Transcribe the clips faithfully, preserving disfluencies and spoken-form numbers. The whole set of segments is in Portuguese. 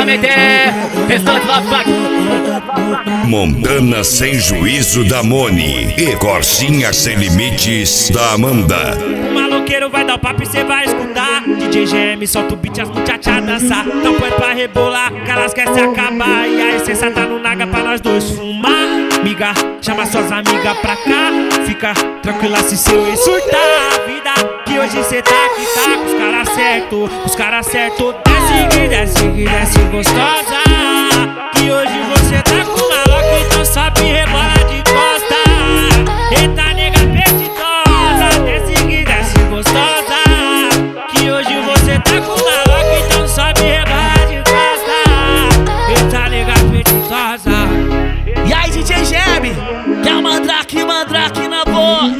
pra meter. Restante lá, vai. Montana Sem Juízo da Moni e Corsinha Sem Limites da Amanda. O maloqueiro vai dar o papo e cê vai escutar. D J G M solta o beat, as muchachas dançar. Não põe pra rebolar, que elas querem se acabar. E a essência tá no naga pra nós dois fumar. Miga, chama suas amigas pra cá. Fica tranquila se seu ex surtar. A vida que hoje cê tá aqui, tá com os caras certo. Os caras certo, desce que desce que desce gostosa. Que hoje você tá com maloca, então sabe rebolar de costa. Eita nega apetitosa, desce que desce gostosa. Que hoje você tá com maloca, então sabe rebolar de costa. Eita nega apetitosa. E aí D J G M, que é o Mandrake, Mandrake na voz.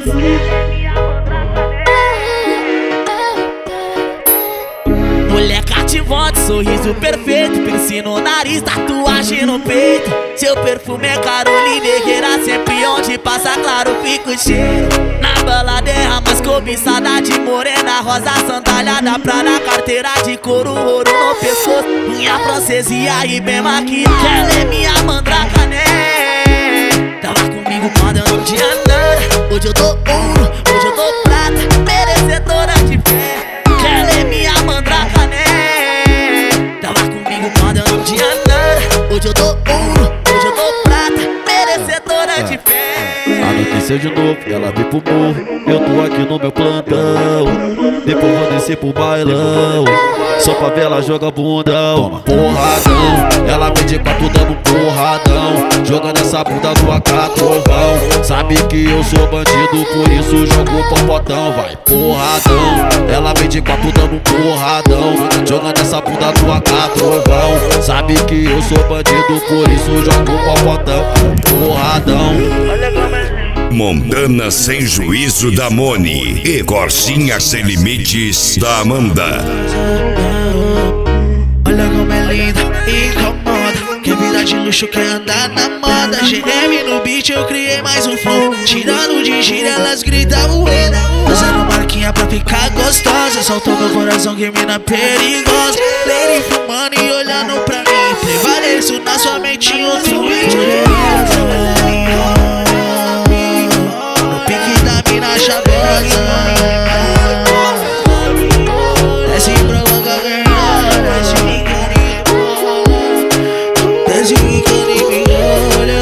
Mulher cativante, sorriso perfeito, piercing no nariz, tatuagem no peito. Seu perfume é Caroline Herrera, sempre onde passa claro fica o cheiro. Na balada é a mais cobiçada de morena, rosa sandália pra na carteira de couro, ouro no pescoço, unha francesa e aí bem maquiada. Ela é minha mandraca, né? Tava comigo quando eu não tinha nada. Hoje eu tô ouro, hoje eu tô prata, merecedora de fé. Ela é minha mandraca, né? Tava comigo quando eu não tinha nada. Hoje eu tô ouro, hoje eu tô prata, merecedora de fé. Anoiteceu de novo, ela veio pro morro. Eu tô aqui no meu plantão. Depois vou descer pro bailão. Só pra ver ela joga bundão. Porradão, ela vem de quatro dando porradão. Jogando essa bunda do A K trovão. Sabe que eu sou bandido, por isso jogo o popotão. Vai, porradão, ela vem de quatro dando porradão. Jogando essa bunda do A K trovão. Sabe que eu sou bandido, por isso jogo o popotão. Porradão. Montana Sem Juízo da Moni e Corsinha Sem Limites da Amanda. Olha como é linda, incomoda. Que vida de luxo, quer andar na moda. G M no beat, eu criei mais um flow. Tirando de gira, elas gritam ué. Usando marquinha pra ficar gostosa. Soltou meu coração, que mina perigosa. Lady fumando e olhando pra mim. Prevaleço na sua mente outro vídeo. Mina chavosa, desce pra logo ganhar, desce carinho, desce carinho, me olha,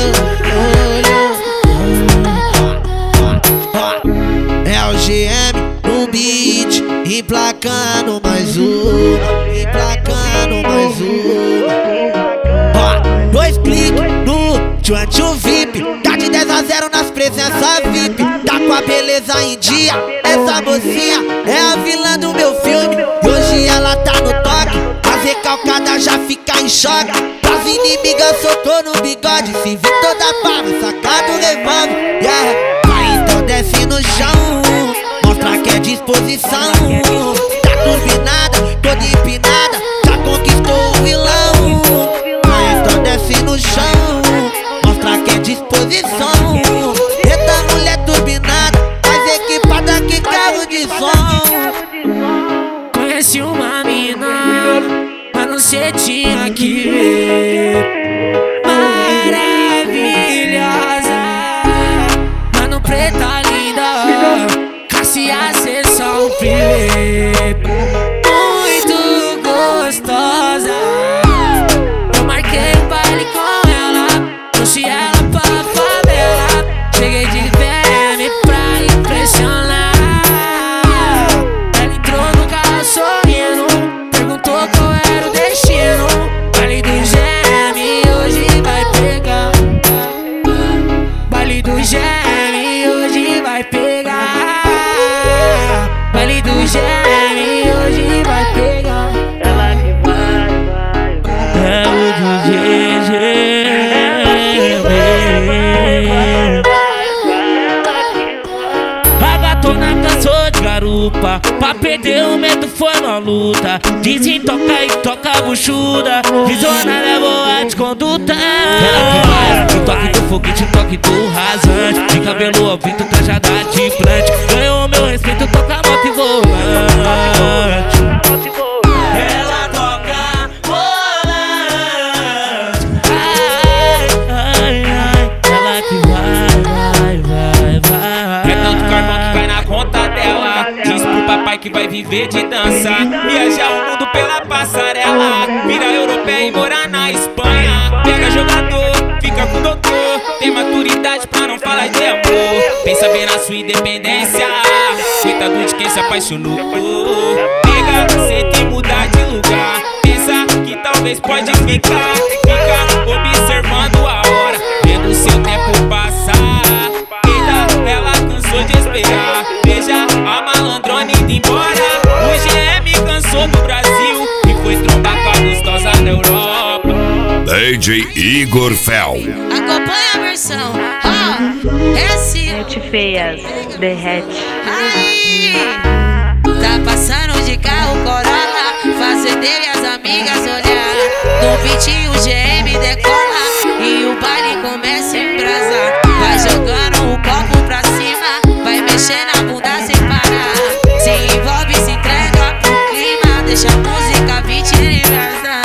olha. É o G M no beat, emplacando mais um, emplacando mais um. Dois cliques no Tchantchu V I P, tá de dez a zero nas presenças V I P. Tá com a beleza em dia, essa mocinha é a vilã do meu filme. E hoje ela tá no toque, as recalcadas já fica em choque. As inimigas soltou no bigode, se vir toda pava, sacado levando. Yeah. Vai então desce no chão, mostra que é disposição. Tá turbinada, toda empinada, já conquistou o vilão. Vai então desce no chão, mostra que é disposição. Eita mulher turbinada, mais equipada que carro de som. Conheci uma mina, mas não sei tinha que ver. Maravilhosa, mano preta linda, Cassia sessão privê. Muito gostosa, eu marquei um baile com ela, trouxe ela pra favela. Cheguei de V M pra impressionar. Ela entrou no carro sorrindo, perguntou qual era o destino. Baile do G M hoje vai pegar. Baile do G M hoje vai pegar. Baile do G M hoje vai pegar. Ela que vai, vai. É o do G G. Garupa, pra perder o medo foi uma luta. Dizem toca e toca buchuda, visionária boa de conduta. Ela que vai, o toque do foguete, o toque do rasante. De cabelo ao vento, trajada de plante. Ganhou meu respeito, toca moto e volante. Ela toca volante. que vai viver de dança. Viajar o mundo pela passarela, vira europeia e morar na Espanha. Pega jogador, fica com doutor, tem maturidade pra não falar de amor. Pensa bem na sua independência, coitado de quem se apaixonou. Pega, senta e mudar de lugar, pensa que talvez pode ficar. Fica observando a hora, vendo seu tempo passar. Eita, ela cansou de esperar, veja a malandrona indo embora. O G M cansou do Brasil e foi trombar com a gostosa da Europa. D J Igor Fel. Acompanha a versão, ó, é assim. Net feias, derrete. Aí, tá passando de carro Corolla, fazendo ele e as amigas olhar. No beat o G M decola e o baile começa a embrasar. Vai jogando o copo pra cima, vai mexendo a bunda sem parar. Se envolve, se entrega pro clima, deixa a música vir te embrasar.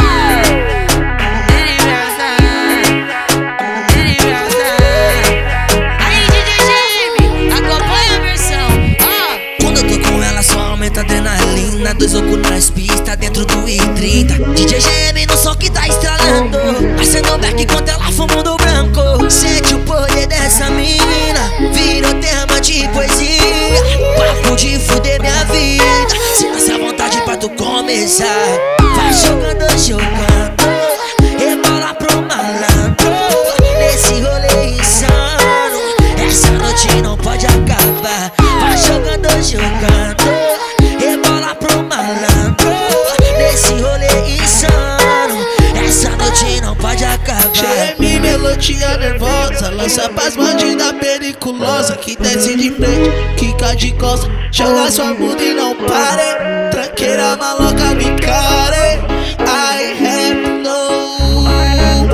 Adrenalina, dois ocos nas pistas, dentro do I trinta. D J G M no som que tá estralando, acendo back enquanto ela fuma do branco. Sente o poder dessa menina, virou tema de poesia. Papo de fuder minha vida, sinta-se à vontade pra tu começar. Vai jogando, jogando, rebola pro malandro. Nesse rolê insano, essa noite não pode acabar. Vai jogando, jogando, rebola pro malandro. Nesse rolê insano, essa noite não pode acabar. G M, melodia nervosa, lança pras bandidas periculosa, que desce de frente, quica de costa, joga sua bunda e não pare. Tranqueira maloca, me care. I have nobody,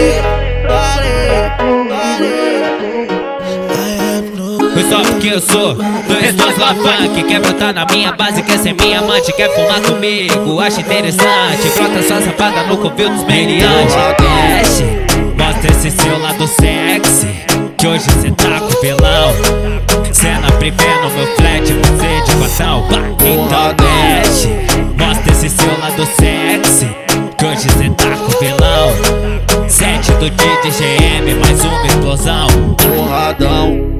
body, body. Foi só porque eu sou do Responsa Funk. Quer brotar na minha base, quer ser minha amante, quer fumar comigo, acha interessante. Brota sua safada no covil dos meliantes. Desce, mostra esse seu lado sexy, que hoje cê tá com vilão. Cena privê no meu flat, você de quatão. Então desce, mostra esse seu lado sexy, que hoje cê tá com vilão. Sete do D J G M, mais uma explosão. Porradão.